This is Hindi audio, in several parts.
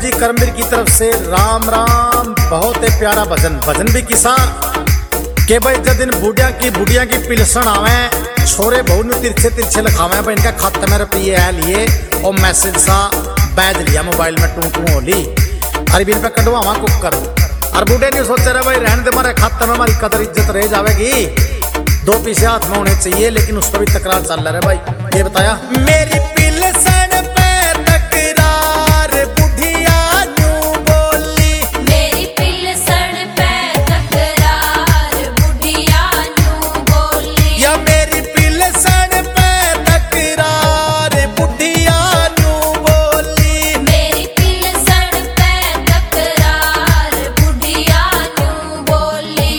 जी करमवीर की तरफ से राम राम। बहुत ही प्यारा भजन भी किसा के भाई जब दिन बुढ़िया की पिलसन आवे छोरे बहु नु तिरछे तिरछे लिखावे भाई इनका खाते में रुपये है लिए और मैसेज सा बैज लिया मोबाइल में टू होली अरे बिल पे कटवावा कुकर और बूढ़े नहीं सोचे रहे भाई रहने दे हमारे खाते में हमारी कदर इज्जत रह जाएगी। 2 पैसे हाथ में होने चाहिए लेकिन उस पर भी तकरार चल रहा है भाई। ये बताया मेरी पिलसन पे तकरार बुढ़िया न्यू बोली, मेरी पिलसन पे तकरार बुढ़िया न्यू बोली, या मेरी पिलसन पे तकरार बुढ़िया न्यू बोली, मेरी पिलसन पे तकरार बुढ़िया न्यू बोली।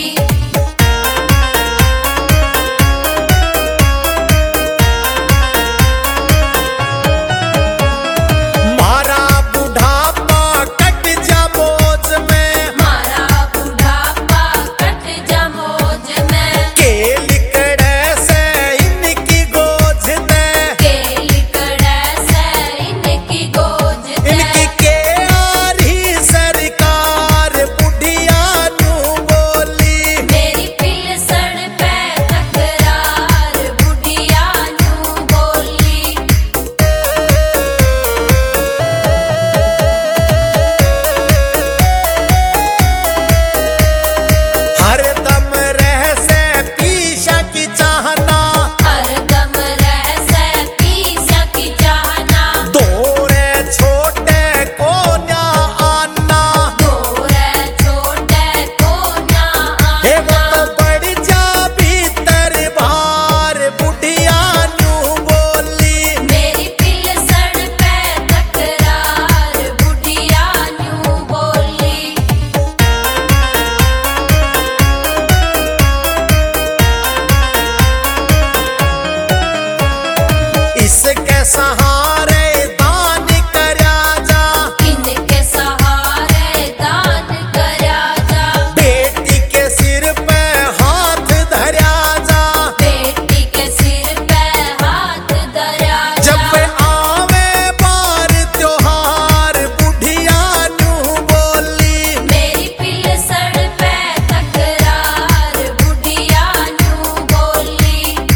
मारा बुढ़ापा कट जा मौज में, मारा बुढ़ापा कट जा मौज में, के लिकड़े से इनकी गोज दे, के लिकड़े से इनकी गोज दे, इनकी के आ रही सरकार बुढ़िया न्यू बोली। मेरी पिलसन पे तकरार बुढ़िया न्यू बोली। हर दम रह से पीछा की चाहना, हरदम रह से पीछा की चाहना, दौरे छोटे को न्या आना, दूरे छोटे को ना हे वो आना, तो बढ़ जा भीतर बार बुढ़िया न्यू बोली। मेरी पिलसन पे तकरार बुढ़िया न्यू बोली। इसके सहारे दान करया जा, इनके सहारे दान करया जा, बेटी के सिर पे हाथ धरया जा, बेटी के सिर पे हाथ धरया जा, जब आवे बार त्योहार बुढ़िया न्यू बोली। मेरी पिलसन पे तकरार बुढ़िया न्यू बोली।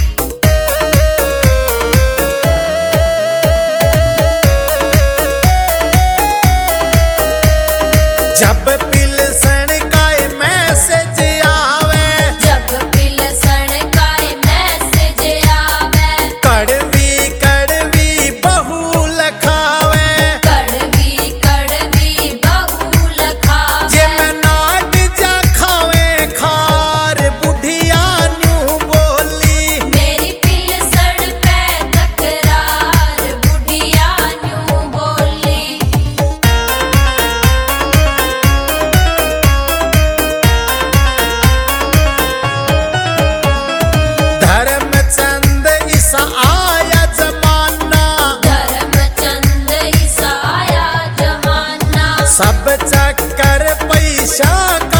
जब पिलसन का मैसेज आवे, जब पिलसन का मैसेज आवे, कड़वी कड़वी बहू लखावे, कड़वी कड़वी बहू लखावे, जे मैं नाट जा खावे खार बुढ़िया न्यू बोली। मेरी पिलसन पे तकरार बुढ़िया न्यू बोली। धर्मचंद ईसा आया जमाना, धर्मचंद ईसा आया जमाना, सब चक्कर पैसा